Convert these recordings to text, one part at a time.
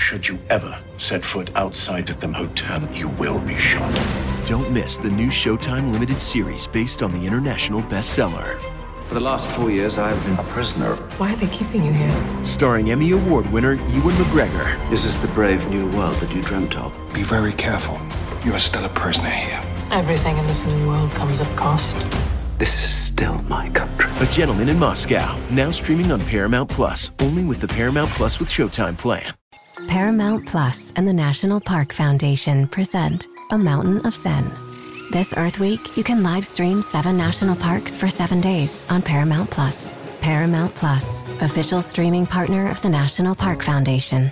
Should you ever set foot outside of them hotel, you will be shot. Don't miss the new Showtime limited series based on the international bestseller. For the last 4 years, I've been a prisoner. Why are they keeping you here? Starring Emmy Award winner Ewan McGregor. This is the brave new world that you dreamt of. Be very careful. You are still a prisoner here. Everything in this new world comes at cost. This is still my country. A Gentleman in Moscow, now streaming on Paramount Plus, only with the Paramount Plus with Showtime plan. Paramount Plus and the National Park Foundation present A Mountain of Zen. This Earth Week, you can live stream 7 national parks for 7 days on Paramount Plus. Paramount Plus, official streaming partner of the National Park Foundation.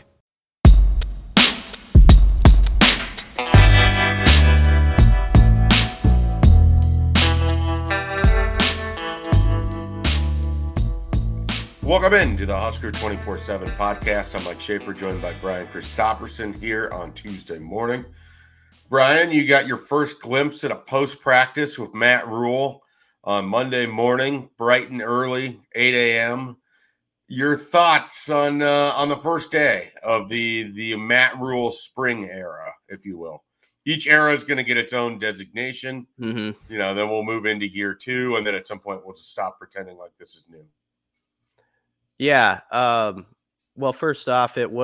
Welcome in to the Husker 24/7 podcast. I'm Mike Schaefer, joined by Brian Christopherson here on Tuesday morning. Brian, you got your first glimpse at a post-practice with Matt Rhule on Monday morning, bright and early, 8 a.m. Your thoughts on the first day of the Matt Rhule spring era, if you will. Each era is going to get its own designation. Then we'll move into year 2, and then at some point we'll just stop pretending like this is new. Yeah. Well, first off, it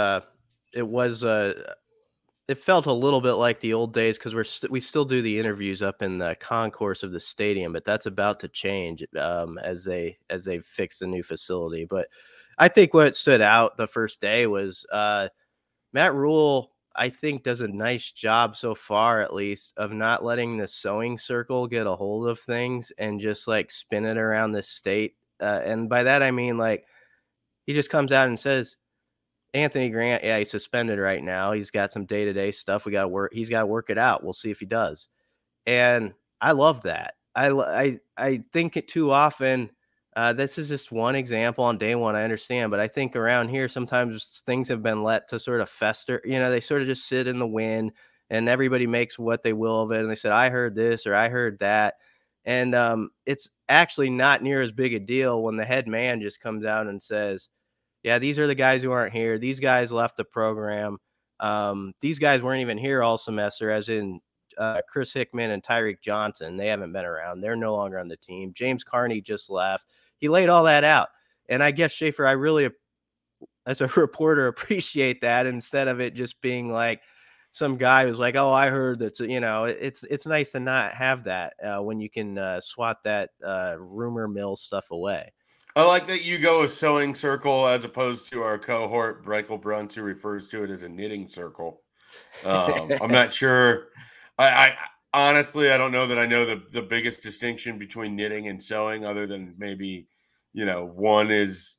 felt a little bit like the old days because we still do the interviews up in the concourse of the stadium, but that's about to change as they fix the new facility. But I think what stood out the first day was Matt Rhule, I think, does a nice job so far, at least, of not letting the sewing circle get a hold of things and just like spin it around the state. And by that, I mean, like, he just comes out and says, Anthony Grant, yeah, he's suspended right now. He's got some day-to-day stuff. He's got to work it out. We'll see if he does. And I love that. I think it too often. This is just one example on day one. I understand, but I think around here, sometimes things have been let to sort of fester. They sort of just sit in the wind and everybody makes what they will of it. And they said, I heard this or I heard that. And it's actually not near as big a deal when the head man just comes out and says, yeah, these are the guys who aren't here. These guys left the program. These guys weren't even here all semester, as in Chris Hickman and Tyreek Johnson. They haven't been around. They're no longer on the team. James Carney just left. He laid all that out. And I guess, Schaefer, I really, as a reporter, appreciate that instead of it just being like, some guy who's like, oh, I heard that, it's nice to not have that when you can swat that rumor mill stuff away. I like that you go with sewing circle as opposed to our cohort, Breichel Bruns, who refers to it as a knitting circle. I'm not sure. I honestly, I don't know that I know the biggest distinction between knitting and sewing other than maybe, one is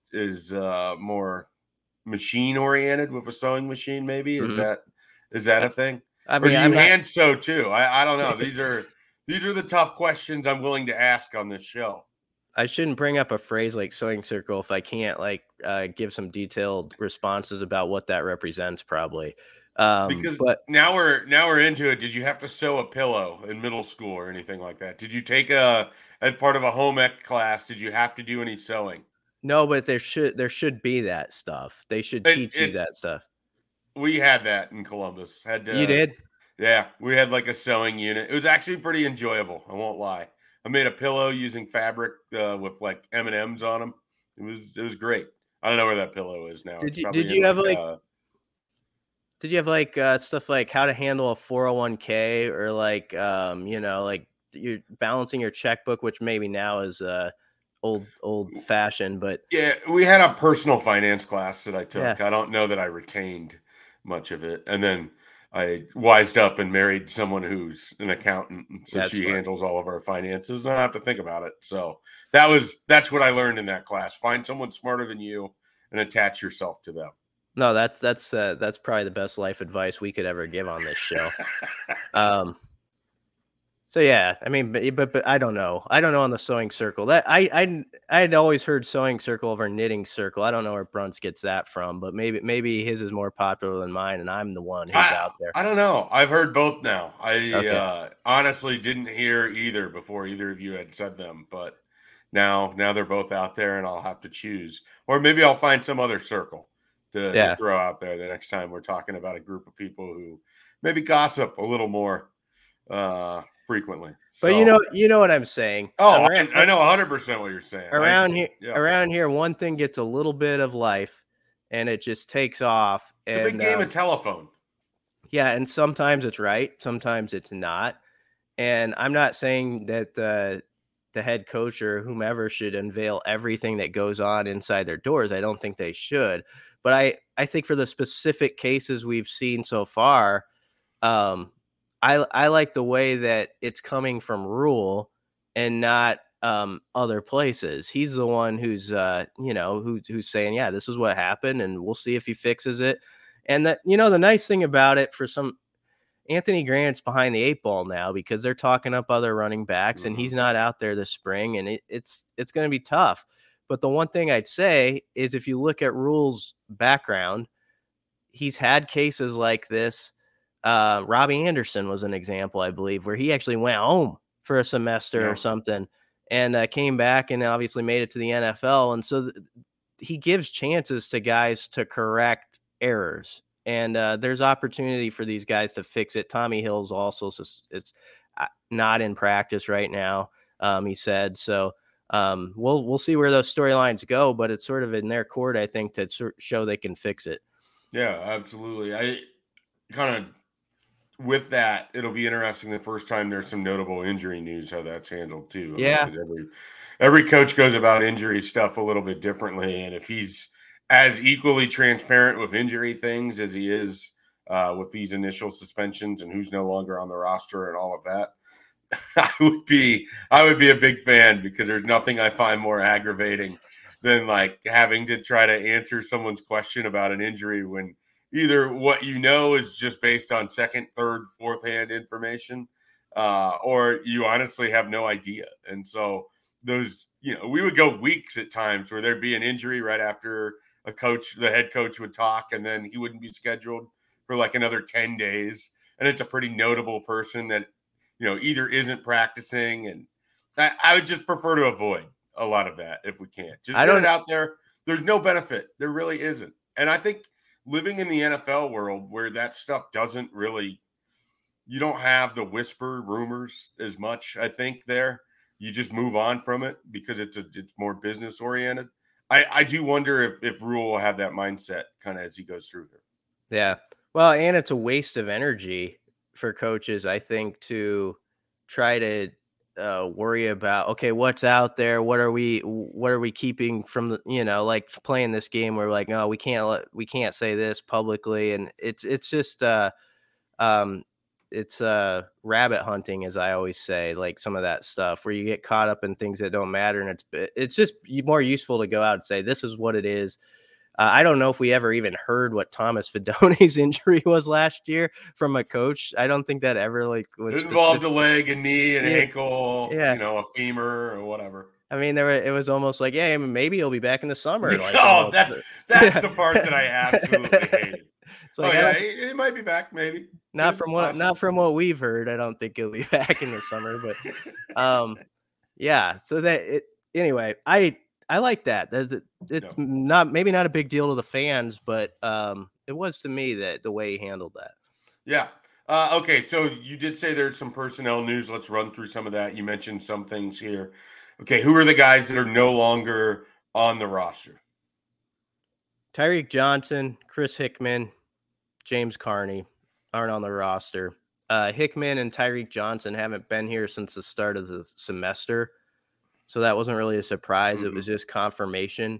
more machine oriented with a sewing machine. Maybe Is that a thing? I mean, or do you hand sew too? I don't know. These are the tough questions I'm willing to ask on this show. I shouldn't bring up a phrase like sewing circle if I can't give some detailed responses about what that represents, probably. But now we're into it. Did you have to sew a pillow in middle school or anything like that? Did you take as part of a home ec class? Did you have to do any sewing? No, but there should be that stuff. They should teach you that stuff. We had that in Columbus. You did? Yeah, we had like a sewing unit. It was actually pretty enjoyable. I won't lie. I made a pillow using fabric with like M&Ms on them. It was great. I don't know where that pillow is now. Did you have stuff like how to handle a 401k or like you're balancing your checkbook, which maybe now is old fashioned, but yeah, we had a personal finance class that I took. Yeah. I don't know that I retained much of it. And then I wised up and married someone who's an accountant. So she handles all of our finances and I don't have to think about it. So that's what I learned in that class. Find someone smarter than you and attach yourself to them. No, that's probably the best life advice we could ever give on this show. So yeah, I mean, but I don't know. I don't know on the sewing circle. That I'd always heard sewing circle over knitting circle. I don't know where Bruns gets that from, but maybe his is more popular than mine, and I'm the one who's out there. I don't know. I've heard both now. I honestly didn't hear either before either of you had said them, but now they're both out there, and I'll have to choose, or maybe I'll find some other circle. to throw out there the next time we're talking about a group of people who maybe gossip a little more frequently. So, but you know what I'm saying. Oh, I know 100% what you're saying. Around here, one thing gets a little bit of life, and it just takes off. It's a big game of telephone. Yeah, and sometimes it's right, sometimes it's not. And I'm not saying that the head coach or whomever should unveil everything that goes on inside their doors. I don't think they should. But I think for the specific cases we've seen so far, I like the way that it's coming from Rule and not other places. He's the one who's who's saying, yeah, this is what happened, and we'll see if he fixes it. And that, the nice thing about it for some, Anthony Grant's behind the 8 ball now because they're talking up other running backs, and he's not out there this spring, and it's going to be tough. But the one thing I'd say is if you look at Rule's background, he's had cases like this. Robbie Anderson was an example, I believe, where he actually went home for a semester or something and came back and obviously made it to the NFL. And so he gives chances to guys to correct errors. And there's opportunity for these guys to fix it. Tommy Hill's also is not in practice right now, he said. So we'll see where those storylines go, but it's sort of in their court, I think, to show they can fix it. Yeah, absolutely. I kind of, with that, it'll be interesting the first time there's some notable injury news, how that's handled too. Every coach goes about injury stuff a little bit differently. And if he's as equally transparent with injury things as he is with these initial suspensions and who's no longer on the roster and all of that, I would be a big fan, because there's nothing I find more aggravating than like having to try to answer someone's question about an injury when either what is just based on second, third, fourth hand information, or you honestly have no idea. And so those, we would go weeks at times where there'd be an injury right after the head coach would talk, and then he wouldn't be scheduled for like another 10 days. And it's a pretty notable person that, either isn't practicing. And I would just prefer to avoid a lot of that if we can. Just get it out there. There's no benefit. There really isn't. And I think living in the NFL world where that stuff doesn't really, you don't have the whisper rumors as much, I think there. You just move on from it because it's more business oriented. I do wonder if Rule will have that mindset kind of as he goes through here. Yeah. Well, and it's a waste of energy for coaches, I think, to try to worry about, okay, what's out there? What are we keeping from the, like playing this game where like, no, we can't say this publicly. And it's just, it's rabbit hunting, as I always say, like some of that stuff where you get caught up in things that don't matter. And it's just more useful to go out and say, this is what it is. I don't know if we ever even heard what Thomas Fidone's injury was last year from a coach. I don't think that ever was. It involved a leg, a knee, an ankle, a femur or whatever. I mean, it was almost like, yeah, maybe he'll be back in the summer. That's the part that I absolutely hated. It's like, it might be back, maybe. Not from what we've heard. I don't think he'll be back in the summer, but yeah. So anyway, I like that. It's maybe not a big deal to the fans, but it was to me that the way he handled that. Yeah. Okay. So you did say there's some personnel news. Let's run through some of that. You mentioned some things here. Okay. Who are the guys that are no longer on the roster? Tyreek Johnson, Chris Hickman, James Carney aren't on the roster. Hickman and Tyreek Johnson haven't been here since the start of the semester. So that wasn't really a surprise. Mm-hmm. It was just confirmation.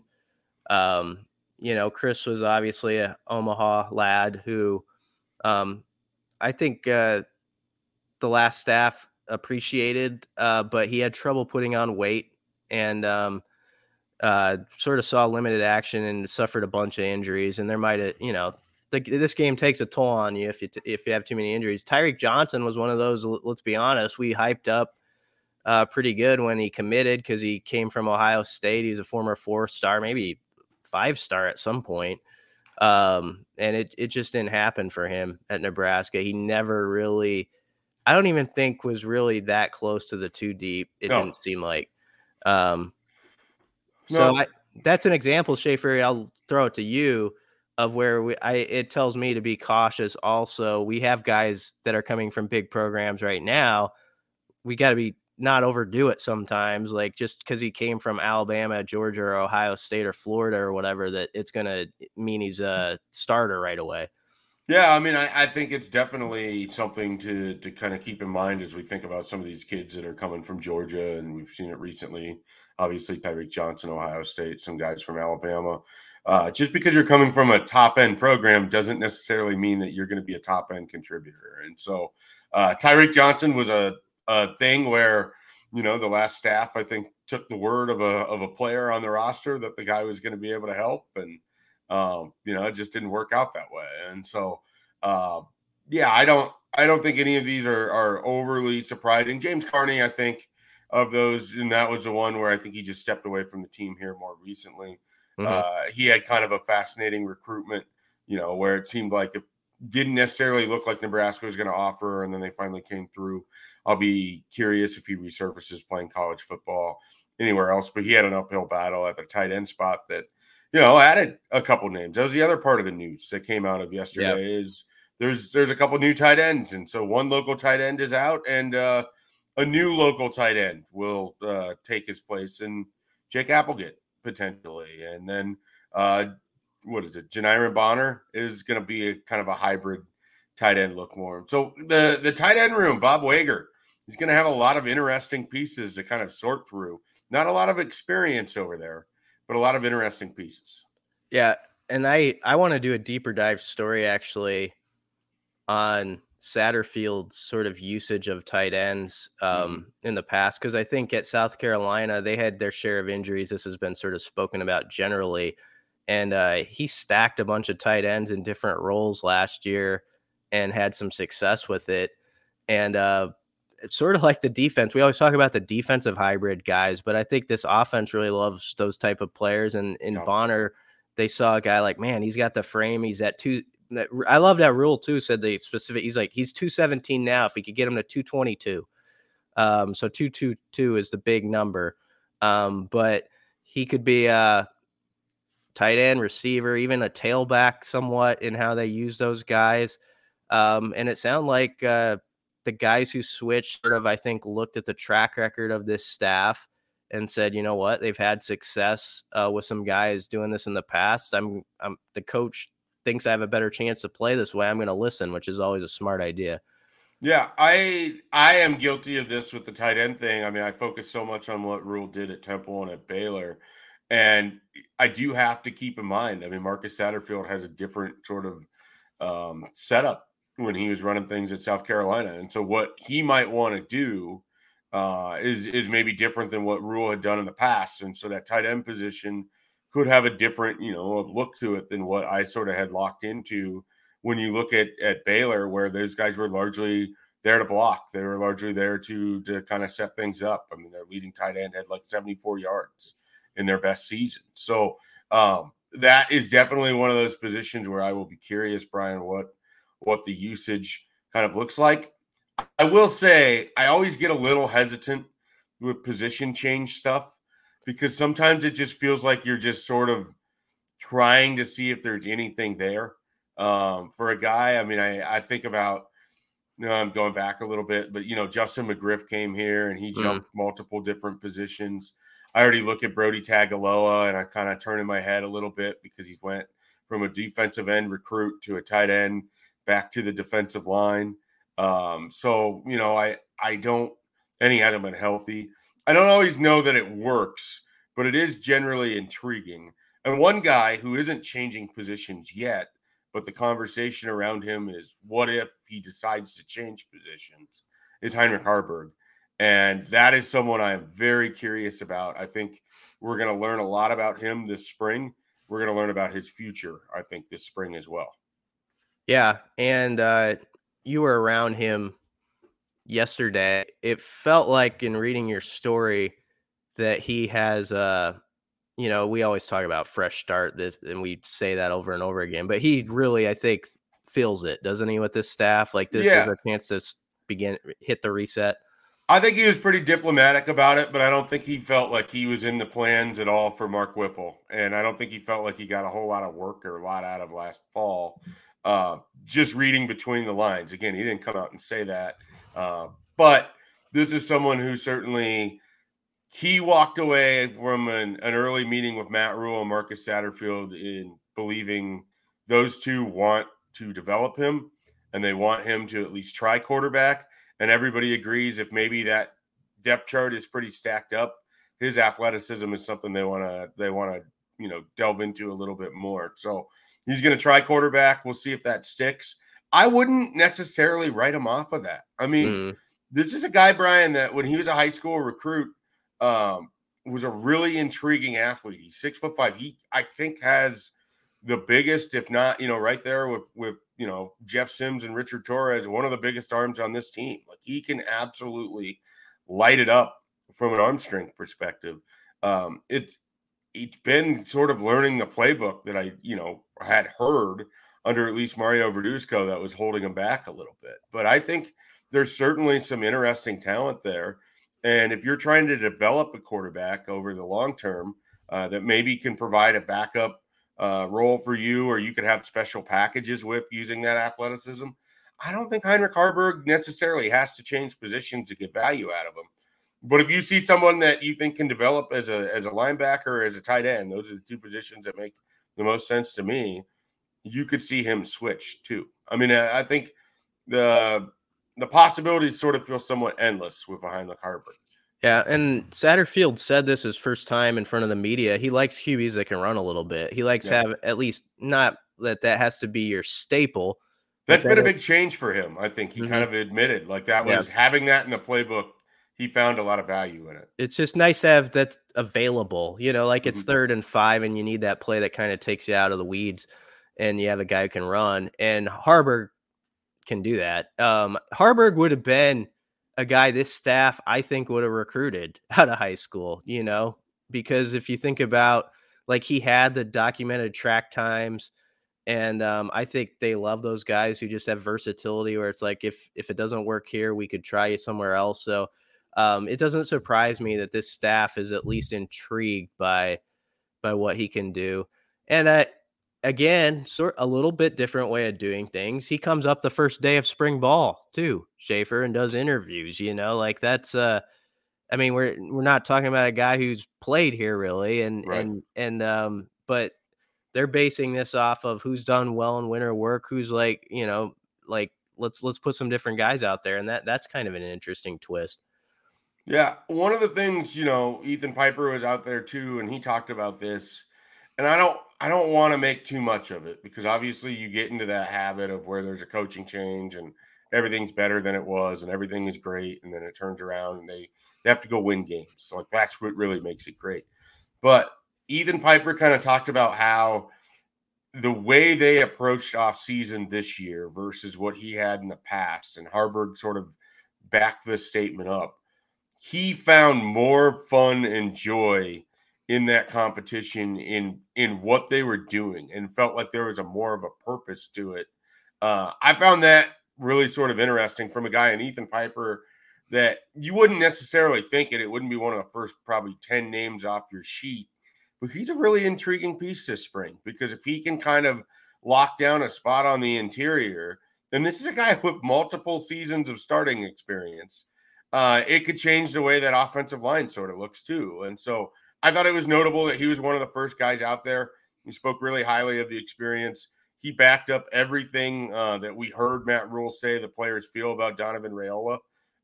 Chris was obviously a Omaha lad who I think the last staff appreciated, but he had trouble putting on weight and sort of saw limited action and suffered a bunch of injuries. And there might have, this game takes a toll on you if you have too many injuries. Tyreek Johnson was one of those, let's be honest, we hyped up pretty good when he committed because he came from Ohio State. He's a former 4-star, maybe 5-star at some point. And it just didn't happen for him at Nebraska. He never really, I don't even think was really that close to the 2 deep. It didn't seem like. So that's an example, Schaefer. I'll throw it to you of where it tells me to be cautious. Also, we have guys that are coming from big programs right now. We got to be not overdo it sometimes, like just because he came from Alabama, Georgia, or Ohio State or Florida or whatever, that it's going to mean he's a starter right away. Yeah, I mean, I think it's definitely something to kind of keep in mind as we think about some of these kids that are coming from Georgia, and we've seen it recently. Obviously, Tyreek Johnson, Ohio State, some guys from Alabama. Just because you're coming from a top-end program doesn't necessarily mean that you're going to be a top-end contributor. And so Tyreek Johnson was a thing where, the last staff, I think, took the word of a player on the roster that the guy was going to be able to help. And, it just didn't work out that way. And so, I don't think any of these are overly surprising. James Carney, I think, of those, and that was the one where I think he just stepped away from the team here more recently. He had kind of a fascinating recruitment, where it seemed like it didn't necessarily look like Nebraska was going to offer, and then they finally came through. I'll be curious if he resurfaces playing college football anywhere else, but he had an uphill battle at the tight end spot that, added a couple names. That was the other part of the news that came out of yesterday. Is there's a couple new tight ends, and so one local tight end is out, and a new local tight end will take his place, and Jake Applegate potentially, and then Janiran Bonner is going to be a kind of a hybrid tight end look more. So the tight end room, Bob Wager, is going to have a lot of interesting pieces to kind of sort through. Not a lot of experience over there, but a lot of interesting pieces. Yeah, and I want to do a deeper dive story actually on Satterfield's sort of usage of tight ends in the past, because I think at South Carolina they had their share of injuries. This has been sort of spoken about generally, and he stacked a bunch of tight ends in different roles last year and had some success with it. And it's sort of like the defense. We always talk about the defensive hybrid guys, but I think this offense really loves those type of players. And in Bonner, they saw a guy like, man, he's got the frame. He's at two. I love that Rule too. Said the specific. He's 217 now. If we could get him to 222, so 222 is the big number. But he could be a tight end, receiver, even a tailback, somewhat in how they use those guys. And it sounded like the guys who switched sort of, I think, looked at the track record of this staff and said, you know what, they've had success with some guys doing this in the past. I'm the coach thinks I have a better chance to play this way. I'm going to listen, which is always a smart idea. Yeah, I am guilty of this with the tight end thing. I mean, I focus so much on what Rule did at Temple and at Baylor, and I do have to keep in mind, I mean, Marcus Satterfield has a different sort of setup when he was running things at South Carolina. And so what he might want to do is maybe different than what Rule had done in the past. And so that tight end position could have a different, look to it than what I sort of had locked into when you look at Baylor, where those guys were largely there to block. They were largely there to kind of set things up. I mean, their leading tight end had like 74 yards in their best season. So that is definitely one of those positions where I will be curious, Brian, what the usage kind of looks like. I will say I always get a little hesitant with position change stuff, because sometimes it just feels like you're just sort of trying to see if there's anything there for a guy. I mean, I think about, I'm going back a little bit, but, Justin McGriff came here and he jumped multiple different positions. I already look at Brody Tagaloa and I kind of turn in my head a little bit because he went from a defensive end recruit to a tight end back to the defensive line. So, I don't, and he hadn't been healthy. I don't always know that it works, but it is generally intriguing. And one guy who isn't changing positions yet, but the conversation around him is what if he decides to change positions, is Heinrich Haarberg. And that is someone I am very curious about. I think we're going to learn a lot about him this spring. We're going to learn about his future, I think, this spring as well. Yeah, and you were around him yesterday. It felt like in reading your story that he has we always talk about fresh start this, and we say that over and over again, but he really, I think, feels it, doesn't he, with this staff? Like this is a chance to hit the reset. I think he was pretty diplomatic about it, but I don't think he felt like he was in the plans at all for Mark Whipple. And I don't think he felt like he got a whole lot of work or a lot out of last fall. Just reading between the lines. Again, he didn't come out and say that. But this is someone who certainly he walked away from an early meeting with Matt Rule and Marcus Satterfield in believing those two want to develop him and they want him to at least try quarterback. And everybody agrees if maybe that depth chart is pretty stacked up, his athleticism is something they want to delve into a little bit more. So he's going to try quarterback. We'll see if that sticks. I wouldn't necessarily write him off of that. I mean, This is a guy, Brian, that when he was a high school recruit, was a really intriguing athlete. He's 6'5". He, I think, has the biggest, if not, right there with Jeff Sims and Richard Torres, one of the biggest arms on this team. Like, he can absolutely light it up from an arm strength perspective. It's been sort of learning the playbook that I, had heard under at least Mario Verduzco that was holding him back a little bit. But I think there's certainly some interesting talent there. And if you're trying to develop a quarterback over the long term that maybe can provide a backup role for you, or you could have special packages with using that athleticism, I don't think Heinrich Haarberg necessarily has to change positions to get value out of him. But if you see someone that you think can develop as a linebacker or as a tight end, those are the two positions that make the most sense to me. You could see him switch too. I mean, I think the possibilities sort of feel somewhat endless with Heinrich Haarberg. Yeah, and Satterfield said this his first time in front of the media. He likes QBs that can run a little bit. He likes to have at least, not that has to be your staple. That's been a big change for him. I think he kind of admitted like that was having that in the playbook. He found a lot of value in it. It's just nice to have that available, like it's 3rd and 5 and you need that play that kind of takes you out of the weeds and you have a guy who can run, and Haarberg can do that. Haarberg would have been a guy this staff, I think, would have recruited out of high school, because if you think about, like, he had the documented track times, and I think they love those guys who just have versatility where it's like, if it doesn't work here, we could try you somewhere else. So it doesn't surprise me that this staff is at least intrigued by what he can do. And again, a little bit different way of doing things. He comes up the first day of spring ball too, Schaefer, and does interviews, like that's, I mean, we're not talking about a guy who's played here really. But they're basing this off of who's done well in winter work, who's like, let's put some different guys out there. And that's kind of an interesting twist. Yeah. One of the things, Ethan Piper was out there too, and he talked about this. And I don't want to make too much of it because obviously you get into that habit of where there's a coaching change and everything's better than it was and everything is great. And then it turns around and they have to go win games. So like that's what really makes it great. But Ethan Piper kind of talked about how the way they approached off season this year versus what he had in the past, and Haarberg sort of backed this statement up. He found more fun and joy in that competition in what they were doing and felt like there was more of a purpose to it. I found that really sort of interesting from a guy in Ethan Piper that you wouldn't necessarily think it. It wouldn't be one of the first probably 10 names off your sheet, but he's a really intriguing piece this spring because if he can kind of lock down a spot on the interior, then this is a guy with multiple seasons of starting experience. It could change the way that offensive line sort of looks too. And so I thought it was notable that he was one of the first guys out there. He spoke really highly of the experience. He backed up everything that we heard Matt Rule say the players feel about Donovan Raiola.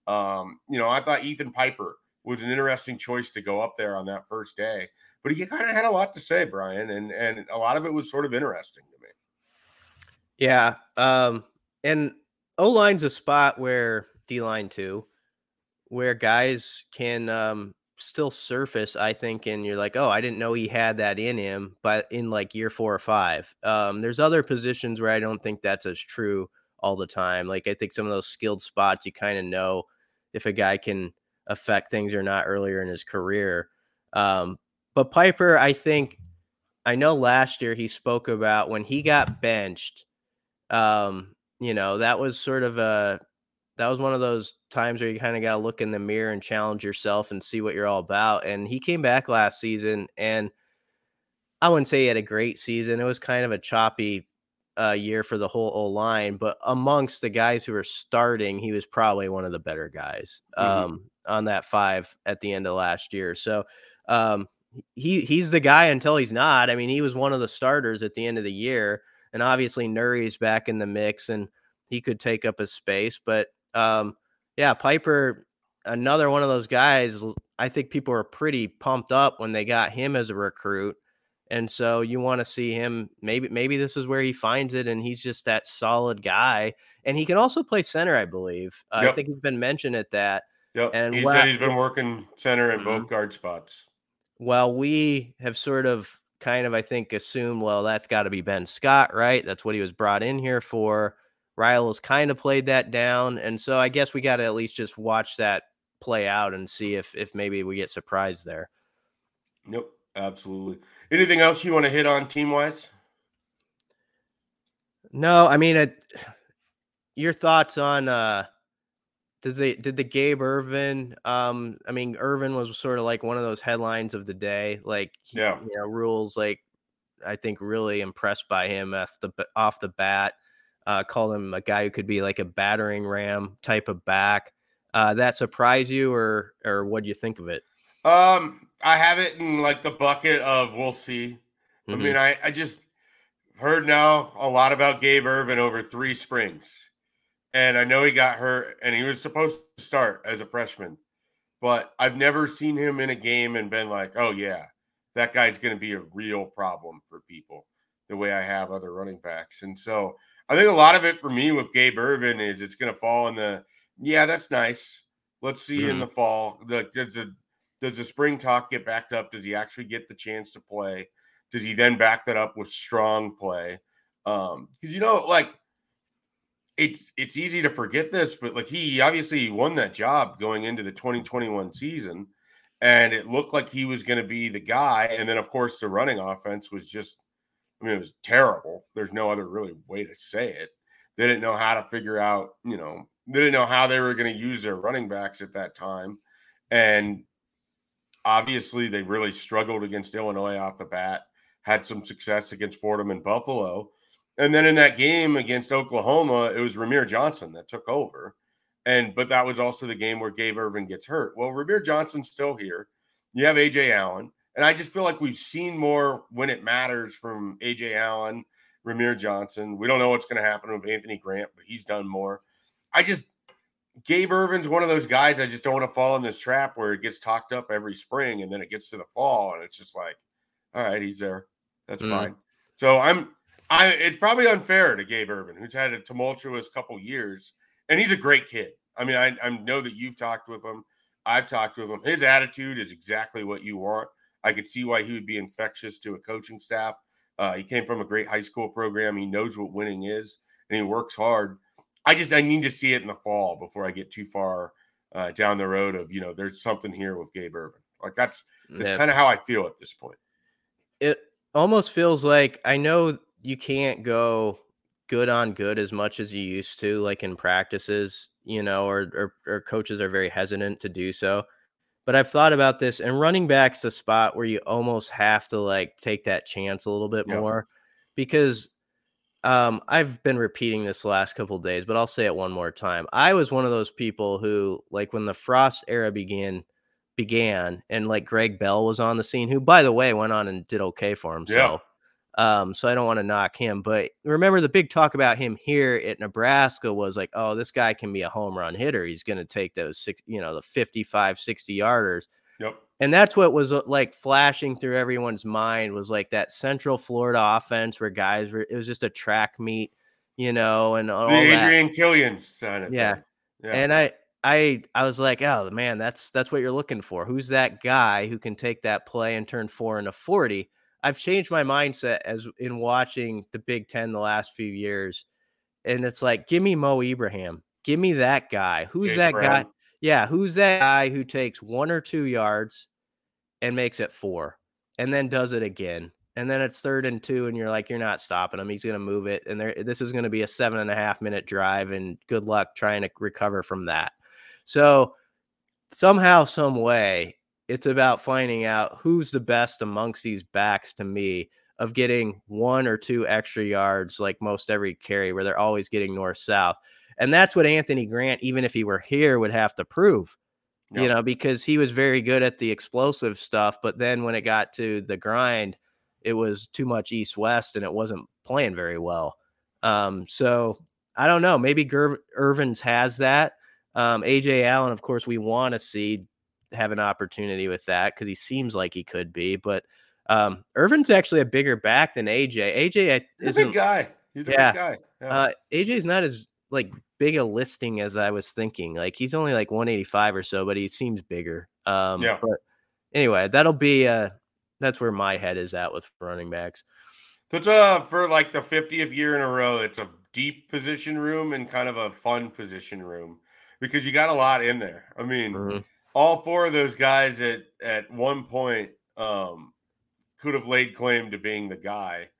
I thought Ethan Piper was an interesting choice to go up there on that first day. But he kind of had a lot to say, Brian, and a lot of it was sort of interesting to me. Yeah, and O-line's a spot where D-line too, where guys can still surface, I think, and you're like, oh, I didn't know he had that in him, but in like year 4 or 5. There's other positions where I don't think that's as true all the time. Like I think some of those skilled spots, you kind of know if a guy can affect things or not earlier in his career. But Piper, I know last year he spoke about when he got benched, that was sort of one of those times where you kind of got to look in the mirror and challenge yourself and see what you're all about. And he came back last season, and I wouldn't say he had a great season. It was kind of a choppy year for the whole O-line, but amongst the guys who were starting, he was probably one of the better guys on that 5 at the end of last year. So he's the guy until he's not. I mean, he was one of the starters at the end of the year, and obviously Nuri's back in the mix, and he could take up his space. But yeah, Piper, another one of those guys. I think people were pretty pumped up when they got him as a recruit. And so you want to see him. Maybe this is where he finds it, and he's just that solid guy. And he can also play center, I believe. I think he's been mentioned at that. Yep. And he said he's been working center in both guard spots. Well, we have sort of kind of, I think, assumed, well, that's got to be Ben Scott, right? That's what he was brought in here for. Ryals kind of played that down. And so I guess we got to at least just watch that play out and see if maybe we get surprised there. Nope. Absolutely. Anything else you want to hit on team-wise? No, I mean, your thoughts on did the Gabe Ervin? I mean, Ervin was sort of like one of those headlines of the day. Like, Rules, like, I think really impressed by him off the bat. Called him a guy who could be like a battering ram type of back. That surprise you, or what do you think of it? I have it in like the bucket of we'll see. I mean, I just heard now a lot about Gabe Ervin over 3 springs. And I know he got hurt and he was supposed to start as a freshman. But I've never seen him in a game and been like, oh, yeah, that guy's going to be a real problem for people the way I have other running backs. And so I think a lot of it for me with Gabe Ervin is it's going to fall in the, yeah, that's nice. Let's see in the fall. Does the spring talk get backed up? Does he actually get the chance to play? Does he then back that up with strong play? Because, like, it's easy to forget this, but, like, he obviously won that job going into the 2021 season, and it looked like he was going to be the guy. And then, of course, the running offense was just, I mean, it was terrible. There's no other really way to say it. They didn't know how to figure out, they didn't know how they were going to use their running backs at that time. And obviously, they really struggled against Illinois off the bat, had some success against Fordham and Buffalo. And then in that game against Oklahoma, it was Ramir Johnson that took over. But that was also the game where Gabe Ervin gets hurt. Well, Ramir Johnson's still here. You have A.J. Allen. And I just feel like we've seen more when it matters from A.J. Allen, Ramir Johnson. We don't know what's going to happen with Anthony Grant, but he's done more. Gabe Ervin's one of those guys I just don't want to fall in this trap where it gets talked up every spring and then it gets to the fall and it's just like, all right, he's there. That's fine. So it's probably unfair to Gabe Ervin, who's had a tumultuous couple years, and he's a great kid. I mean, I know that you've talked with him. I've talked with him. His attitude is exactly what you want. I could see why he would be infectious to a coaching staff. He came from a great high school program. He knows what winning is, and he works hard. I need to see it in the fall before I get too far down the road of, there's something here with Gabe Ervin. Like that's kind of how I feel at this point. It almost feels like, I know you can't go good on good as much as you used to, like in practices, or coaches are very hesitant to do so. But I've thought about this, and running back's the spot where you almost have to like take that chance a little bit more, because I've been repeating this the last couple of days, but I'll say it one more time. I was one of those people who, like, when the Frost era began, and like Greg Bell was on the scene, who, by the way, went on and did okay for himself. So I don't want to knock him, but remember the big talk about him here at Nebraska was like, oh, this guy can be a home run hitter. He's going to take those the 55, 60 yarders. Yep. And that's what was like flashing through everyone's mind, was like that Central Florida offense where guys were, it was just a track meet, and all the Adrian Killian's kind of thing. Yeah. And I was like, oh man, that's what you're looking for. Who's that guy who can take that play and turn 4 into 40? I've changed my mindset as in watching the Big Ten the last few years. And it's like, give me Mo Ibrahim. Give me that guy. Who's that guy? Yeah. Who's that guy who takes 1 or 2 yards and makes it 4 and then does it again and then it's 3rd and 2, and you're like, you're not stopping him. He's going to move it, and this is going to be a 7.5-minute drive, and good luck trying to recover from that. So somehow, some way, it's about finding out who's the best amongst these backs, to me, of getting 1 or 2 extra yards like most every carry, where they're always getting north-south. And that's what Anthony Grant, even if he were here, would have to prove. Because he was very good at the explosive stuff, but then when it got to the grind, it was too much east-west, and it wasn't playing very well. So I don't know. Maybe Irvins has that. A.J. Allen, of course, we want to see have an opportunity with that because he seems like he could be. But Irvin's actually a bigger back than A.J. A.J. He's a big guy. He's a big guy. Yeah. A.J.'s not as big a listing as I was thinking. He's only 185 or so, but he seems bigger. But anyway, that'll be that's where my head is at with running backs. That's for the 50th year in a row. It's a deep position room and kind of a fun position room because you got a lot in there. I mean, all 4 of those guys at one point could have laid claim to being the guy.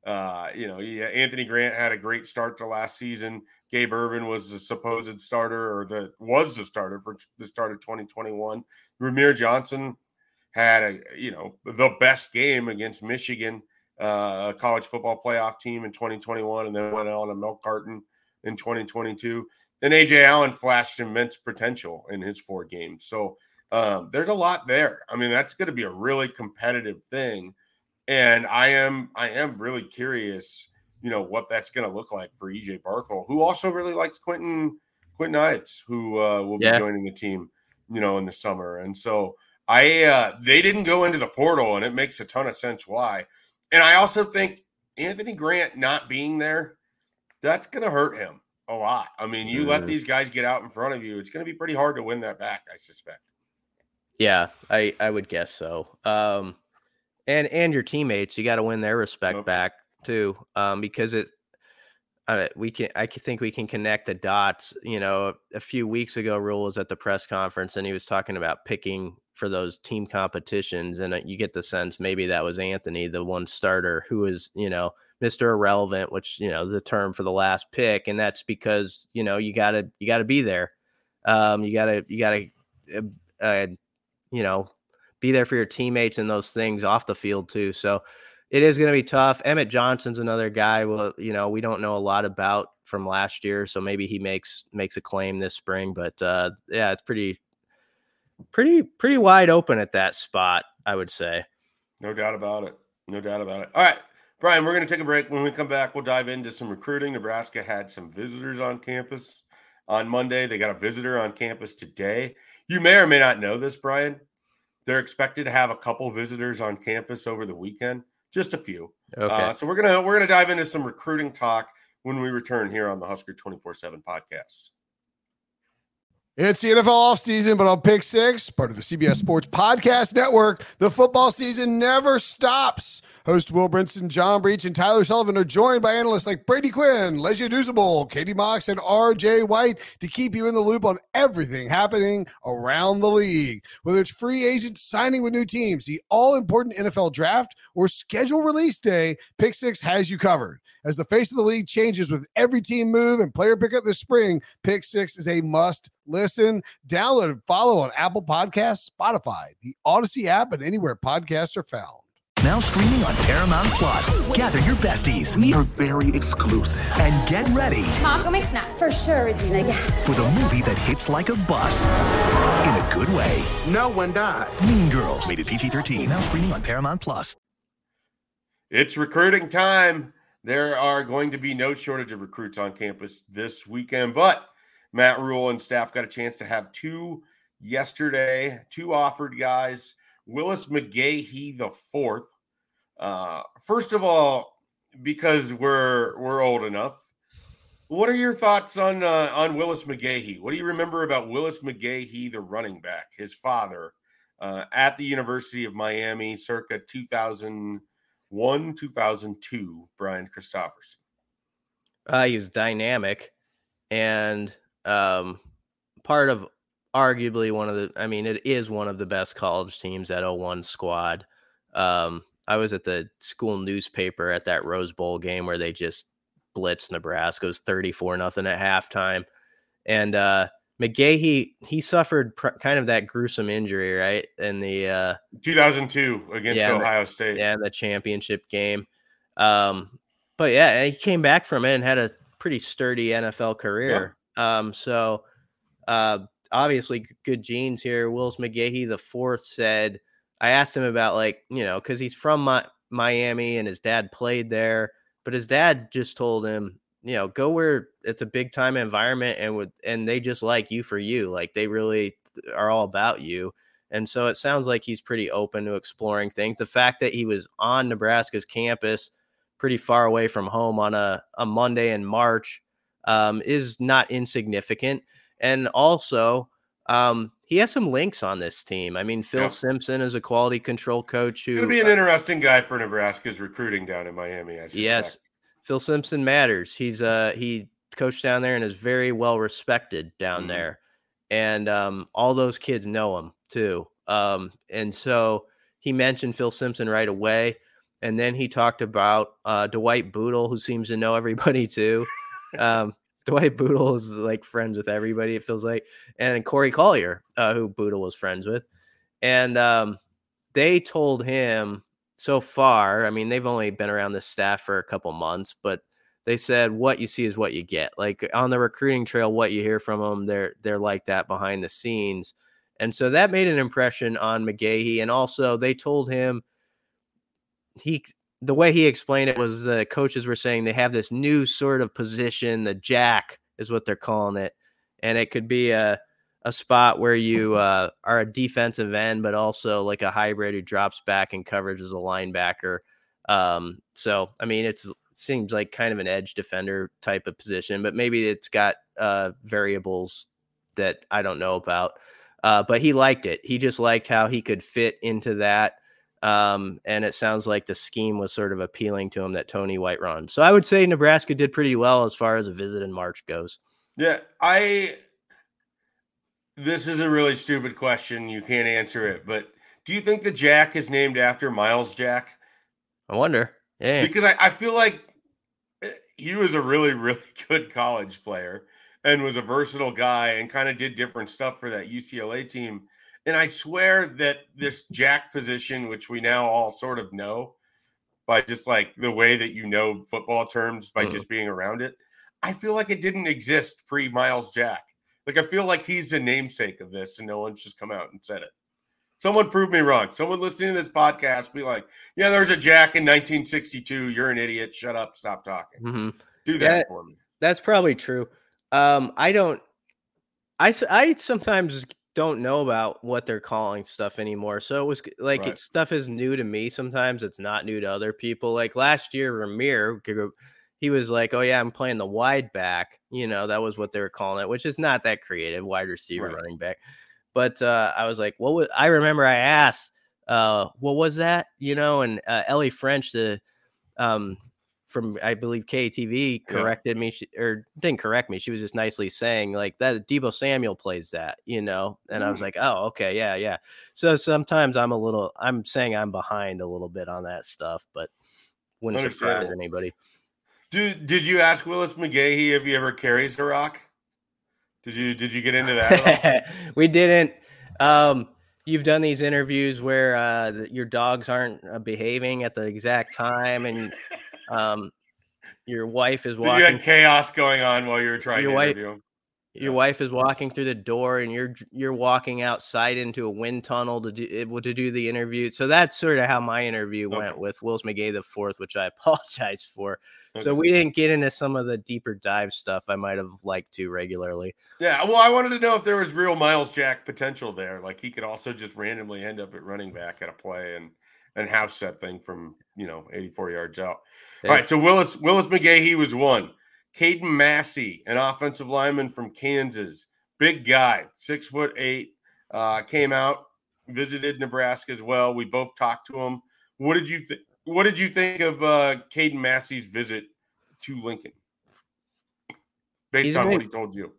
Anthony Grant had a great start to last season. Gabe Ervin was the supposed starter, was the starter for the start of 2021. Ramir Johnson had the best game against Michigan, a college football playoff team in 2021, and then went on a milk carton in 2022. And A.J. Allen flashed immense potential in his 4 games. So there's a lot there. I mean, that's going to be a really competitive thing. And I am really curious, what that's going to look like for EJ Barthel, who also really likes Quentin Ives, who will be joining the team, in the summer. And so they didn't go into the portal, and it makes a ton of sense why. And I also think Anthony Grant not being there, that's going to hurt him a lot. I mean, you let these guys get out in front of you, it's going to be pretty hard to win that back, I suspect. Yeah, I would guess so. And your teammates, you got to win their respect back too, because I think we can connect the dots. A few weeks ago, Rule was at the press conference and he was talking about picking for those team competitions, and you get the sense maybe that was Anthony, the one starter who is Mr. Irrelevant, which the term for the last pick, and that's because you gotta be there. You gotta be there for your teammates and those things off the field too. So it is going to be tough. Emmett Johnson's another guy. Well, we don't know a lot about from last year, so maybe he makes a claim this spring. But it's pretty wide open at that spot, I would say. No doubt about it. All right, Brian, we're going to take a break. When we come back, we'll dive into some recruiting. Nebraska had some visitors on campus on Monday. They got a visitor on campus today. You may or may not know this, Brian. They're expected to have a couple visitors on campus over the weekend, just a few. Okay. So we're gonna dive into some recruiting talk when we return here on the Husker 24/7 podcast. It's the NFL offseason, but on Pick 6, part of the CBS Sports Podcast Network, the football season never stops. Host Will Brinson, John Breach, and Tyler Sullivan are joined by analysts like Brady Quinn, Lesia Dusable, Katie Mox, and R.J. White to keep you in the loop on everything happening around the league. Whether it's free agents signing with new teams, the all-important NFL draft, or schedule release day, Pick 6 has you covered. As the face of the league changes with every team move and player pickup this spring, Pick 6 is a must listen. Download and follow on Apple Podcasts, Spotify, the Odyssey app, and anywhere podcasts are found. Now streaming on Paramount Plus. Gather your besties. We are very exclusive. And get ready. Mom, go make snacks. For sure, Regina. Yeah. For the movie that hits like a bus. In a good way. No one died. Mean Girls. Rated PG-13. Now streaming on Paramount Plus. It's recruiting time. There are going to be no shortage of recruits on campus this weekend, but Matt Rule and staff got a chance to have two offered guys. Willis McGahee the fourth. First of all, because we're old enough, what are your thoughts on Willis McGahee? What do you remember about Willis McGahee, the running back, his father, at the University of Miami, circa 2001, 2002, Brian Christopherson? He was dynamic and part of arguably it is one of the best college teams, that 01 squad. I was at the school newspaper at that Rose Bowl game where they just blitzed Nebraska. It was 34-0 at halftime. And McGahee, he suffered kind of that gruesome injury, right? In the 2002 against Ohio State. Yeah, the championship game. But yeah, he came back from it and had a pretty sturdy NFL career. Yeah. Obviously good genes here. Willis McGahee the fourth said, I asked him about, like, you know, because he's from Miami and his dad played there, but his dad just told him, you know, go where it's a big time environment and they just like you for you. Like, they really are all about you. And so it sounds like he's pretty open to exploring things. The fact that he was on Nebraska's campus pretty far away from home on a Monday in March is not insignificant. And also, he has some links on this team. I mean, Phil Simpson is a quality control coach who going to be an interesting guy for Nebraska's recruiting down in Miami. I suspect. Yes, Phil Simpson matters. He coached down there and is very well respected down there. And all those kids know him too. And so he mentioned Phil Simpson right away. And then he talked about Dwight Boodle, who seems to know everybody too. Dwight Boodle is like friends with everybody, it feels like. And Corey Collier, who Boodle was friends with. And they told him so far, I mean, they've only been around this staff for a couple months, but they said what you see is what you get. Like, on the recruiting trail, what you hear from them, they're like that behind the scenes. And so that made an impression on McGahee. And also they told him, the way he explained it was the coaches were saying they have this new sort of position, the jack is what they're calling it. And it could be a spot where you are a defensive end, but also like a hybrid who drops back in coverage as a linebacker. So, I mean, it seems like kind of an edge defender type of position, but maybe it's got variables that I don't know about. But he liked it. He just liked how he could fit into that. And it sounds like the scheme was sort of appealing to him that Tony White runs. So I would say Nebraska did pretty well as far as a visit in March goes. Yeah, this is a really stupid question. You can't answer it, but do you think the Jack is named after Miles Jack? I wonder. Yeah. Because I feel like he was a really, really good college player and was a versatile guy and kind of did different stuff for that UCLA team. And I swear that this Jack position, which we now all sort of know by just like the way that you know football terms by just being around it, I feel like it didn't exist pre-Miles Jack. Like, I feel like he's the namesake of this and no one's just come out and said it. Someone prove me wrong. Someone listening to this podcast be like, yeah, there's a Jack in 1962. You're an idiot. Shut up. Stop talking. Mm-hmm. Do that for me. That's probably true. I sometimes don't know about what they're calling stuff anymore. So it was like stuff is new to me. Sometimes it's not new to other people. Like last year, Ramir, he was like, oh yeah, I'm playing the wide back. You know, that was what they were calling it, which is not that creative, wide receiver, running back. But I was like, I remember I asked, what was that? You know, and Ellie French, from I believe KTV corrected me, or didn't correct me. She was just nicely saying like that Deebo Samuel plays that, you know, and I was like, oh, okay, yeah. So sometimes I'm saying I'm behind a little bit on that stuff, but wouldn't surprise anybody. Did you ask Willis McGahee if he ever carries the rock? Did you get into that? We didn't. You've done these interviews where your dogs aren't behaving at the exact time, and your wife is walking. You had chaos going on while you were trying to interview. Your wife is walking through the door, and you're walking outside into a wind tunnel to do the interview. So that's sort of how my interview went with Willis McGahee the fourth, which I apologize for. Okay. So we didn't get into some of the deeper dive stuff I might have liked to regularly. Yeah, well, I wanted to know if there was real Miles Jack potential there. Like he could also just randomly end up at running back at a play and house that thing from 84 yards out. Yeah. All right, so Willis McGahee was one. Caden Massey, an offensive lineman from Kansas, big guy, 6'8", came out, visited Nebraska as well. We both talked to him. What did you think of Caden Massey's visit to Lincoln? Based on what he told you,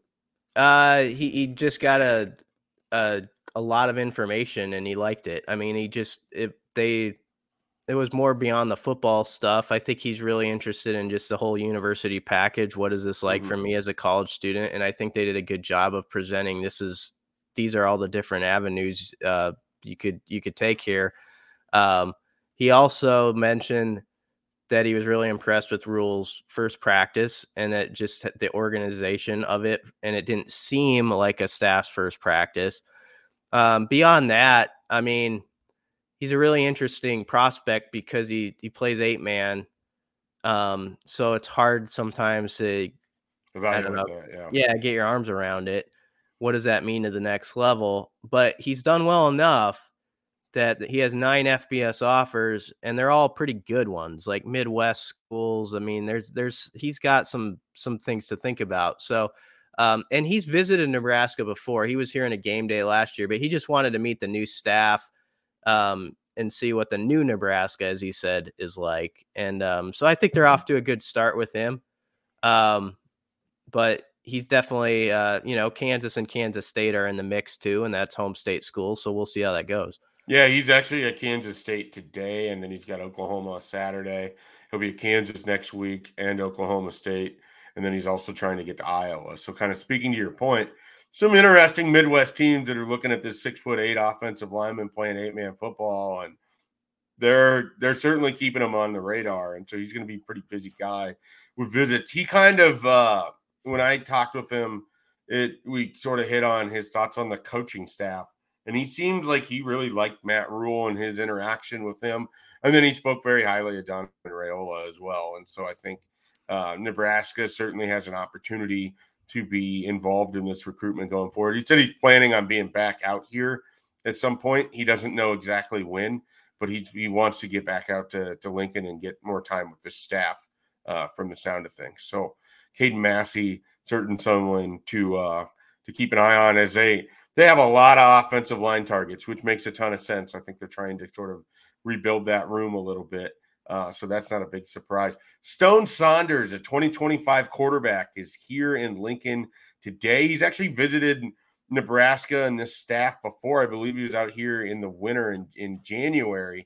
he just got a lot of information and he liked it. I mean, it was more beyond the football stuff. I think he's really interested in just the whole university package. What is this like for me as a college student? And I think they did a good job of presenting these are all the different avenues you could take here. He also mentioned that he was really impressed with Rhule's first practice and that just the organization of it, and it didn't seem like a staff's first practice. Beyond that, I mean, he's a really interesting prospect because he plays 8-man. So it's hard sometimes to evaluate that. Get your arms around it. What does that mean to the next level? But he's done well enough that he has 9 FBS offers, and they're all pretty good ones, like Midwest schools. I mean, he's got some things to think about. So, and he's visited Nebraska before. He was here in a game day last year, but he just wanted to meet the new staff and see what the new Nebraska, as he said, is like. And so I think they're off to a good start with him. But he's definitely, Kansas and Kansas State are in the mix too, and that's home state school. So we'll see how that goes. Yeah, he's actually at Kansas State today, and then he's got Oklahoma Saturday. He'll be at Kansas next week and Oklahoma State, and then he's also trying to get to Iowa. So kind of speaking to your point, some interesting Midwest teams that are looking at this 6'8" offensive lineman playing 8-man football, and they're certainly keeping him on the radar. And so he's going to be a pretty busy guy with visits. He kind of, when I talked with him, we sort of hit on his thoughts on the coaching staff. And he seemed like he really liked Matt Rhule and his interaction with him. And then he spoke very highly of Donovan Raiola as well. And so I think Nebraska certainly has an opportunity to be involved in this recruitment going forward. He said he's planning on being back out here at some point. He doesn't know exactly when, but he wants to get back out to Lincoln and get more time with the staff from the sound of things. So Caden Massey, certainly someone to keep an eye on as they have a lot of offensive line targets, which makes a ton of sense. I think they're trying to sort of rebuild that room a little bit. So that's not a big surprise. Stone Saunders, a 2025 quarterback, is here in Lincoln today. He's actually visited Nebraska and this staff before. I believe he was out here in the winter in January.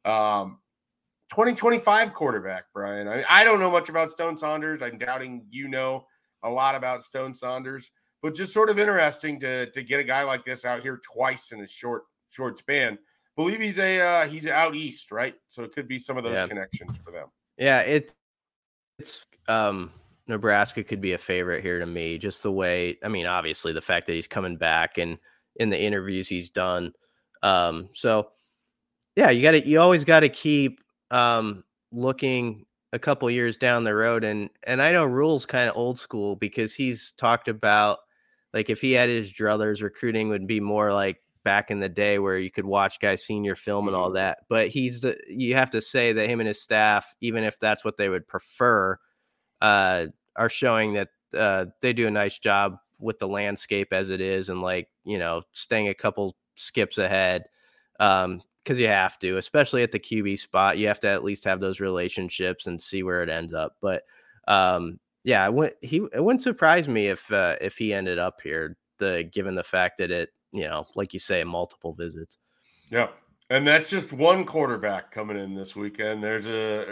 2025 quarterback, Brian. I don't know much about Stone Saunders. I'm doubting you know a lot about Stone Saunders. But just sort of interesting to get a guy like this out here twice in a short span. Believe he's out east, right? So it could be some of those connections for them. Yeah, it's Nebraska could be a favorite here to me. Just the way, I mean, obviously the fact that he's coming back and in the interviews he's done. So yeah, you always got to keep looking a couple years down the road, and I know Rhule's kind of old school because he's talked about. Like if he had his druthers, recruiting would be more like back in the day where you could watch guys senior film and all that. But you have to say that him and his staff, even if that's what they would prefer, are showing that they do a nice job with the landscape as it is, and staying a couple skips ahead because you have to, especially at the QB spot. You have to at least have those relationships and see where it ends up. But yeah, it wouldn't surprise me if he ended up here, given the fact that it, like you say, multiple visits. Yeah. And that's just one quarterback coming in this weekend. This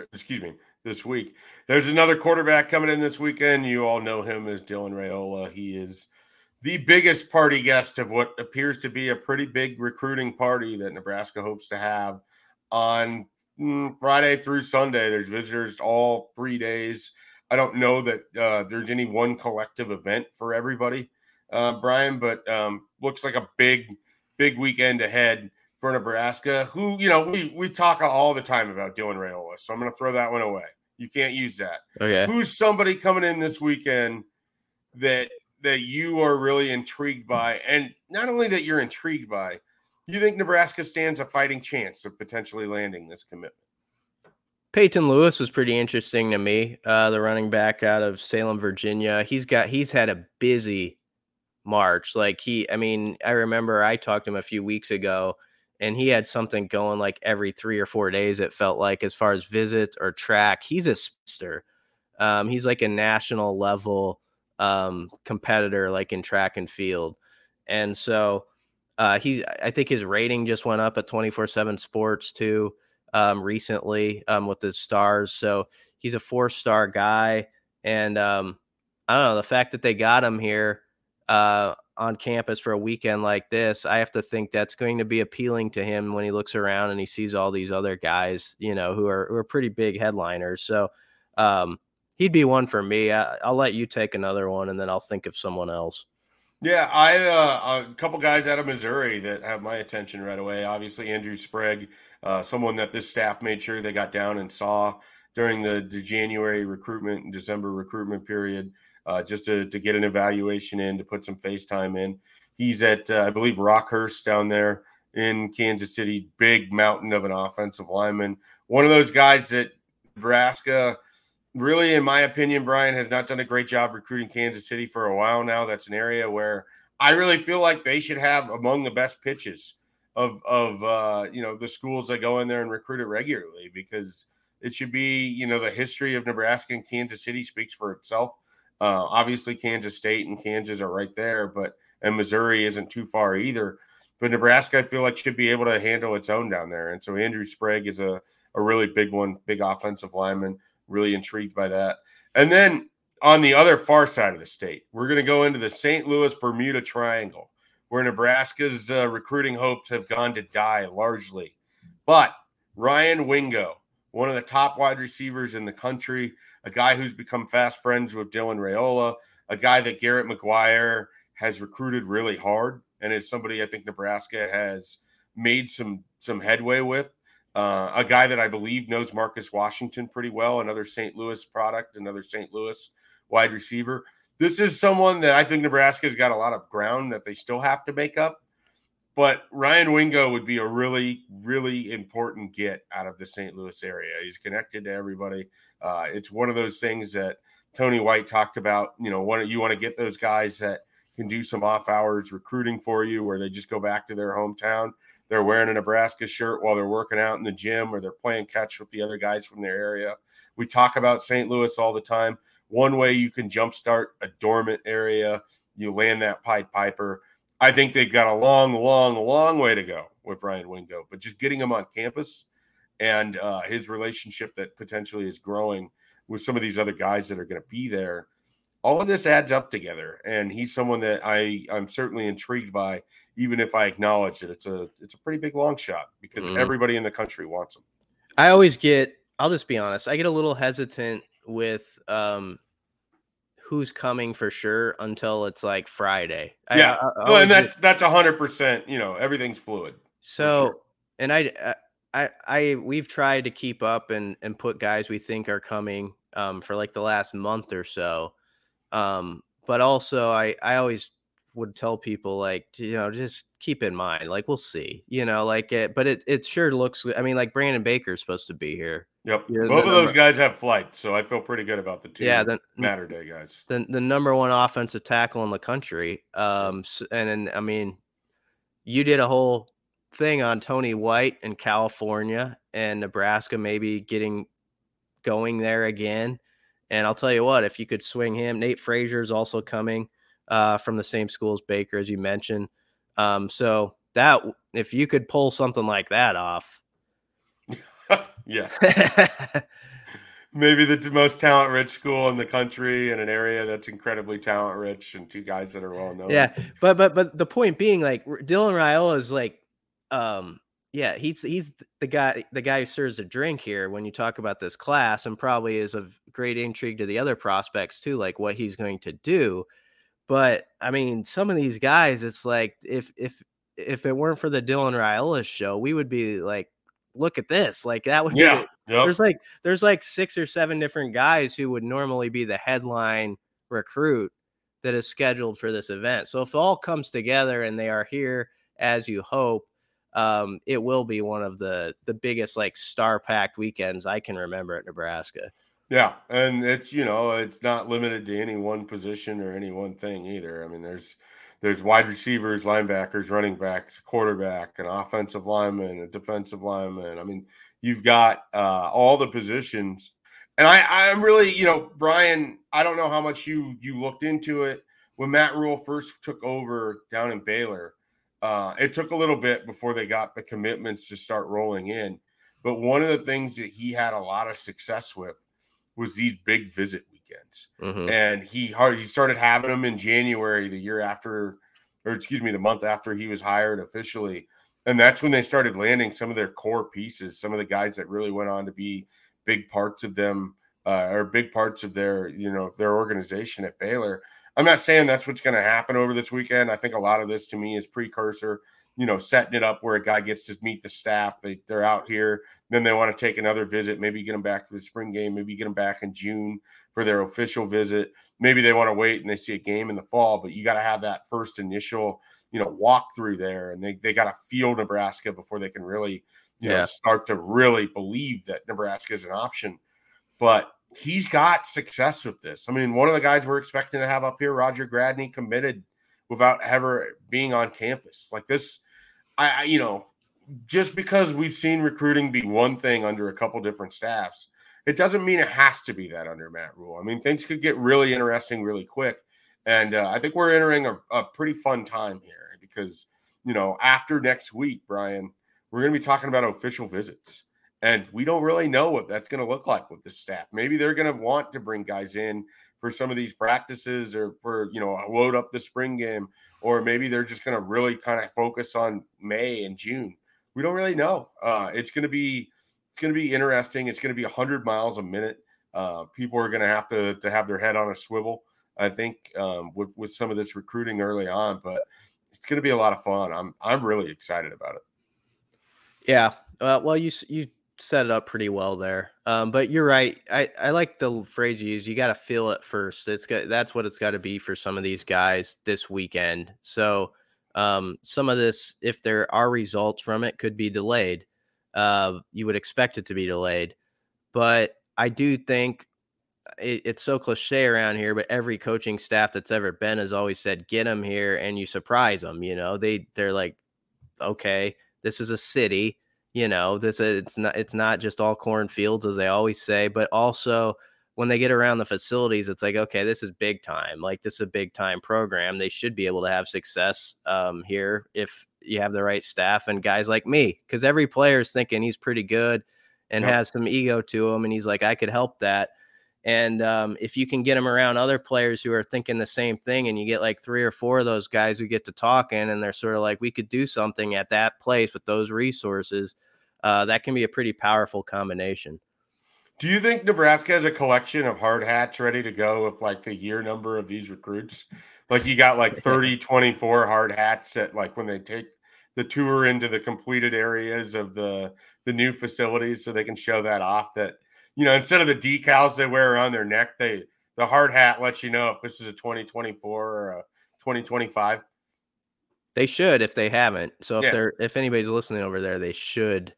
week. There's another quarterback coming in this weekend. You all know him as Dylan Raiola. He is the biggest party guest of what appears to be a pretty big recruiting party that Nebraska hopes to have on Friday through Sunday. There's visitors all 3 days. I don't know that there's any one collective event for everybody, Brian, but looks like a big weekend ahead for Nebraska, who, we talk all the time about Dylan Raiola, so I'm going to throw that one away. You can't use that. Okay. Who's somebody coming in this weekend that you are really intrigued by? And not only that you're intrigued by, you think Nebraska stands a fighting chance of potentially landing this commitment? Peyton Lewis is pretty interesting to me. The running back out of Salem, Virginia. He's had a busy March. I remember I talked to him a few weeks ago, and he had something going like every 3 or 4 days, it felt like, as far as visits or track. He's a speedster. He's like a national level competitor, like in track and field. And so I think his rating just went up at 24/7 Sports too. recently with the Stars. So he's a 4-star guy. And I don't know, the fact that they got him here on campus for a weekend like this, I have to think that's going to be appealing to him when he looks around and he sees all these other guys, who are pretty big headliners. So he'd be one for me. I'll let you take another one, and then I'll think of someone else. Yeah, a couple guys out of Missouri that have my attention right away. Obviously, Andrew Sprague, someone that this staff made sure they got down and saw during the January recruitment and December recruitment period, just to get an evaluation in, to put some face time in. He's at, I believe, Rockhurst down there in Kansas City, big mountain of an offensive lineman. One of those guys that Nebraska really, in my opinion, Brian, has not done a great job recruiting Kansas City for a while now. That's an area where I really feel like they should have among the best pitches of the schools that go in there and recruit it regularly, because it should be, the history of Nebraska and Kansas City speaks for itself. Obviously, Kansas State and Kansas are right there, and Missouri isn't too far either. But Nebraska, I feel like, should be able to handle its own down there. And so Andrew Sprague is a really big one, big offensive lineman. Really intrigued by that. And then on the other far side of the state, we're going to go into the St. Louis Bermuda Triangle, where Nebraska's recruiting hopes have gone to die largely. But Ryan Wingo, one of the top wide receivers in the country, a guy who's become fast friends with Dylan Raiola, a guy that Garrett McGuire has recruited really hard, and is somebody I think Nebraska has made some headway with. A guy that I believe knows Marcus Washington pretty well, another St. Louis product, another St. Louis wide receiver. This is someone that I think Nebraska's got a lot of ground that they still have to make up. But Ryan Wingo would be a really, really important get out of the St. Louis area. He's connected to everybody. It's one of those things that Tony White talked about. You want to get those guys that can do some off-hours recruiting for you, where they just go back to their hometown. They're wearing a Nebraska shirt while they're working out in the gym, or they're playing catch with the other guys from their area. We talk about St. Louis all the time. One way you can jumpstart a dormant area, you land that Pied Piper. I think they've got a long, long, long way to go with Ryan Wingo, but just getting him on campus and his relationship that potentially is growing with some of these other guys that are going to be there, all of this adds up together. And he's someone that I'm certainly intrigued by, even if I acknowledge that it's a pretty big long shot, because everybody in the country wants him. I'll just be honest, I get a little hesitant with who's coming for sure until it's like Friday. Yeah. And that's 100%, everything's fluid. So, sure. And we've tried to keep up and put guys we think are coming for like the last month or so. But also I always would tell people, like, just keep in mind, like, we'll see, but it sure looks, like Brandon Baker's supposed to be here. Yep. Both of those guys have flights, so I feel pretty good about the two Matter Day guys. The number one offensive tackle in the country. You did a whole thing on Tony White in California and Nebraska maybe going there again. And I'll tell you what, if you could swing him, Nate Frazier is also coming from the same school as Baker, as you mentioned. So that, if you could pull something like that off. Yeah. Maybe the most talent-rich school in the country in an area that's incredibly talent-rich, and two guys that are well-known. Yeah, but the point being, like, Dylan Raiola is like, he's the guy who serves the drink here when you talk about this class, and probably is of great intrigue to the other prospects too, like what he's going to do. But some of these guys, it's like if it weren't for the Dylan Raiola show, we would be like, look at this, like that would be. Yep. There's like 6 or 7 different guys who would normally be the headline recruit that is scheduled for this event. So if it all comes together and they are here as you hope, it will be one of the biggest, like, star-packed weekends I can remember at Nebraska. Yeah, and it's, it's not limited to any one position or any one thing either. There's wide receivers, linebackers, running backs, a quarterback, an offensive lineman, a defensive lineman. You've got all the positions. And I'm really, Brian, I don't know how much you looked into it. When Matt Rule first took over down in Baylor, it took a little bit before they got the commitments to start rolling in. But one of the things that he had a lot of success with was these big visit weekends. And he started having them in January, the month after he was hired officially. And that's when they started landing some of their core pieces, some of the guys that really went on to be big parts of them, or big parts of their organization at Baylor. I'm not saying that's what's going to happen over this weekend. I think a lot of this to me is precursor, setting it up where a guy gets to meet the staff. They're out here, then they want to take another visit, maybe get them back for the spring game, maybe get them back in June for their official visit. Maybe they want to wait and they see a game in the fall, but you got to have that first initial, walk through there, and they got to feel Nebraska before they can really, start to really believe that Nebraska is an option. But he's got success with this. I mean, one of the guys we're expecting to have up here, Roger Gradney, committed without ever being on campus. Like this, just because we've seen recruiting be one thing under a couple different staffs, it doesn't mean it has to be that under Matt Rhule. I mean, things could get really interesting really quick. And I think we're entering a pretty fun time here because, after next week, Brian, we're going to be talking about official visits. And we don't really know what that's going to look like with the staff. Maybe they're going to want to bring guys in for some of these practices or for, load up the spring game, or maybe they're just going to really kind of focus on May and June. We don't really know. It's going to be interesting. It's going to be 100 miles a minute. People are going to have their head on a swivel, I think, with some of this recruiting early on, but it's going to be a lot of fun. I'm really excited about it. Yeah. Well, you set it up pretty well there. But you're right. I like the phrase you use. You got to feel it first. That's what it's got to be for some of these guys this weekend. So some of this, if there are results from it, could be delayed. You would expect it to be delayed. But I do think it's so cliche around here, but every coaching staff that's ever been has always said, get them here and you surprise them. They're like, okay, this is a city. It's not just all cornfields, as they always say, but also when they get around the facilities, it's like, okay, this is big time. Like, this is a big time program. They should be able to have success here if you have the right staff and guys like me, because every player is thinking he's pretty good and has some ego to him. And he's like, I could help that. And if you can get him around other players who are thinking the same thing, and you get like 3 or 4 of those guys who get to talking and they're sort of like, we could do something at that place with those resources, that can be a pretty powerful combination. Do you think Nebraska has a collection of hard hats ready to go with like the year number of these recruits? Like you got like 30, 24 hard hats that like when they take the tour into the completed areas of the new facilities, so they can show that off, that, instead of the decals they wear around their neck, the hard hat lets you know if this is a 2024 or a 2025. They should, if they haven't. So if anybody's listening over there, they should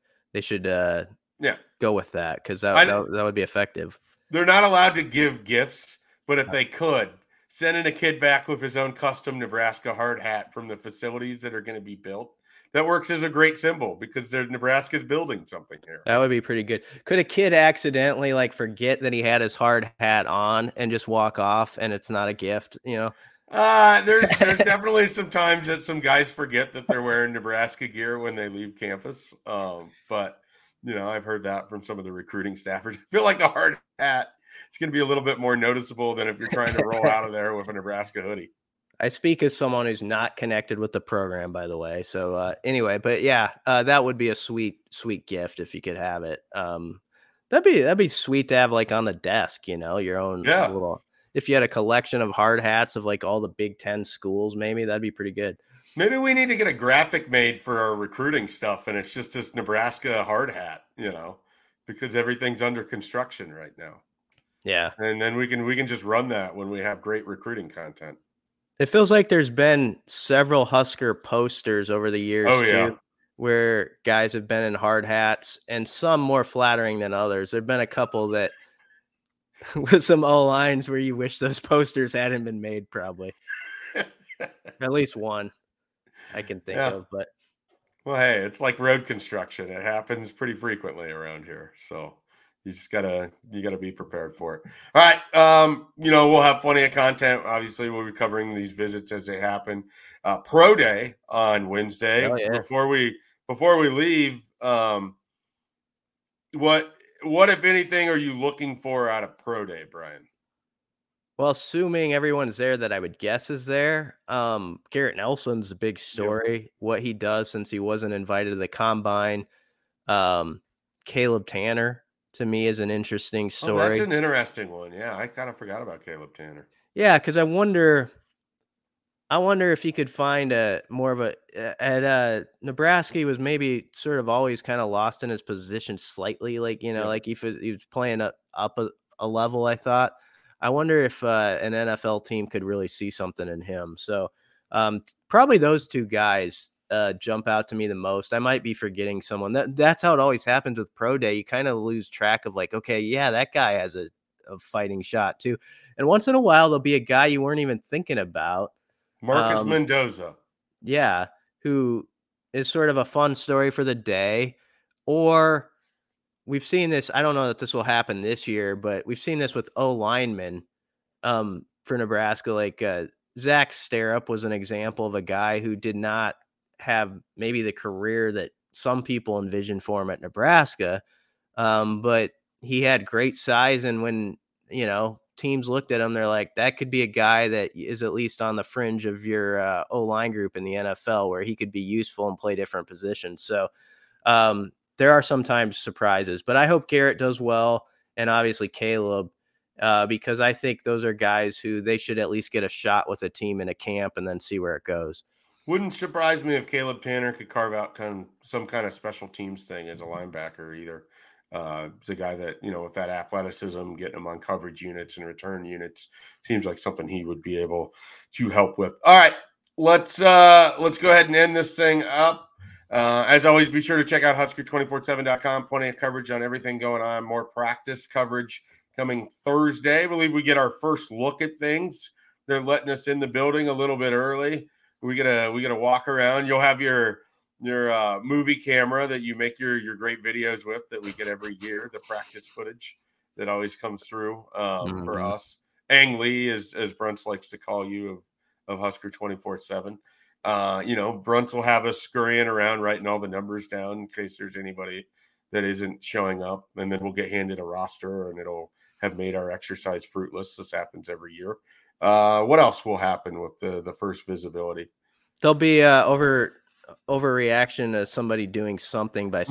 go with that, because that would be effective. They're not allowed to give gifts, but if they could, sending a kid back with his own custom Nebraska hard hat from the facilities that are going to be built, that works as a great symbol, because Nebraska's building something here. That would be pretty good. Could a kid accidentally forget that he had his hard hat on and just walk off and it's not a gift, There's definitely some times that some guys forget that they're wearing Nebraska gear when they leave campus. But I've heard that from some of the recruiting staffers. I feel like a hard hat is going to be a little bit more noticeable than if you're trying to roll out of there with a Nebraska hoodie. I speak as someone who's not connected with the program, by the way. So anyway, but yeah, that would be a sweet gift if you could have it. That'd be sweet to have on the desk, your own little. If you had a collection of hard hats of all the Big Ten schools, maybe that'd be pretty good. Maybe we need to get a graphic made for our recruiting stuff, and it's just this Nebraska hard hat, because everything's under construction right now. Yeah, and then we can just run that when we have great recruiting content. It feels like there's been several Husker posters over the years too, where guys have been in hard hats, and some more flattering than others. There've been a couple that with some O-lines where you wish those posters hadn't been made, probably. At least one I can think of, but well, hey, it's like road construction. It happens pretty frequently around here. So you just gotta be prepared for it. All right. We'll have plenty of content. Obviously, we'll be covering these visits as they happen. Pro Day on Wednesday. Oh, yeah. Before we leave, What if anything are you looking for out of Pro Day, Brian? Well, assuming everyone's there that I would guess is there. Garrett Nelson's a big story. Yep. What he does since he wasn't invited to the combine. Caleb Tanner to me is an interesting story. Oh, that's an interesting one. Yeah, I kind of forgot about Caleb Tanner. Yeah, because I wonder if he could find a more of a at Nebraska. He was maybe sort of always kind of lost in his position slightly, like like he was playing up a level. I thought. I wonder if an NFL team could really see something in him. So probably those two guys jump out to me the most. I might be forgetting someone. That's how it always happens with Pro Day. You kind of lose track of like, okay, yeah, that guy has a fighting shot too. And once in a while, there'll be a guy you weren't even thinking about. Marcus Mendoza. Yeah, who is sort of a fun story for the day. Or we've seen this. I don't know that this will happen this year, but we've seen this with O-linemen for Nebraska. Like Zach Sterup was an example of a guy who did not have maybe the career that some people envisioned for him at Nebraska, but he had great size. And when, teams looked at him, they're like, that could be a guy that is at least on the fringe of your O-line group in the NFL where he could be useful and play different positions. So there are sometimes surprises, but I hope Garrett does well. And obviously Caleb, because I think those are guys who they should at least get a shot with a team in a camp and then see where it goes. Wouldn't surprise me if Caleb Tanner could carve out some kind of special teams thing as a linebacker either. It's a guy that, with that athleticism, getting him on coverage units and return units seems like something he would be able to help with. All right, let's go ahead and end this thing up. As always, be sure to check out Husker247.com. Plenty of coverage on everything going on. More practice coverage coming Thursday. I believe we get our first look at things. They're letting us in the building a little bit early. We get a walk around. You'll have your movie camera that you make your great videos with that we get every year. The practice footage that always comes through for us. Ang Lee, as Bruntz likes to call you, of Husker 24/7. Bruntz will have us scurrying around writing all the numbers down in case there's anybody that isn't showing up, and then we'll get handed a roster and it'll have made our exercise fruitless. This happens every year. What else will happen with the first visibility? There'll be overreaction to somebody doing something by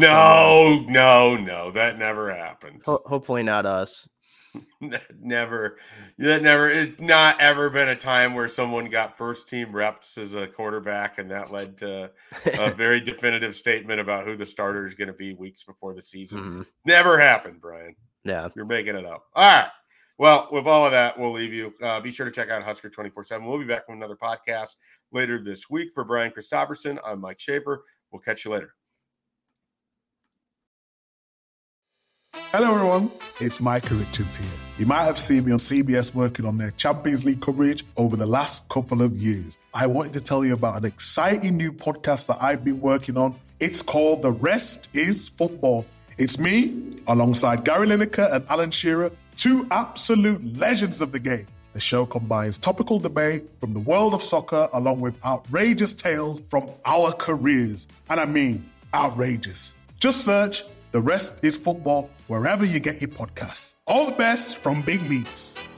No, that never happens. Hopefully not us. Never. It's not ever been a time where someone got first team reps as a quarterback, and that led to a very definitive statement about who the starter is going to be weeks before the season. Mm-hmm. Never happened, Brian. Yeah, you're making it up. All right. Well, with all of that, we'll leave you. Be sure to check out Husker 24/7. We'll be back with another podcast later this week. For Brian Christopherson, I'm Mike Schaefer. We'll catch you later. Hello everyone, it's Micah Richards here. You might have seen me on CBS working on their Champions League coverage over the last couple of years. I wanted to tell you about an exciting new podcast that I've been working on. It's called The Rest is Football. It's me, alongside Gary Lineker and Alan Shearer, two absolute legends of the game. The show combines topical debate from the world of soccer along with outrageous tales from our careers. And I mean outrageous. Just search The Rest is Football wherever you get your podcasts. All the best from Big Meats.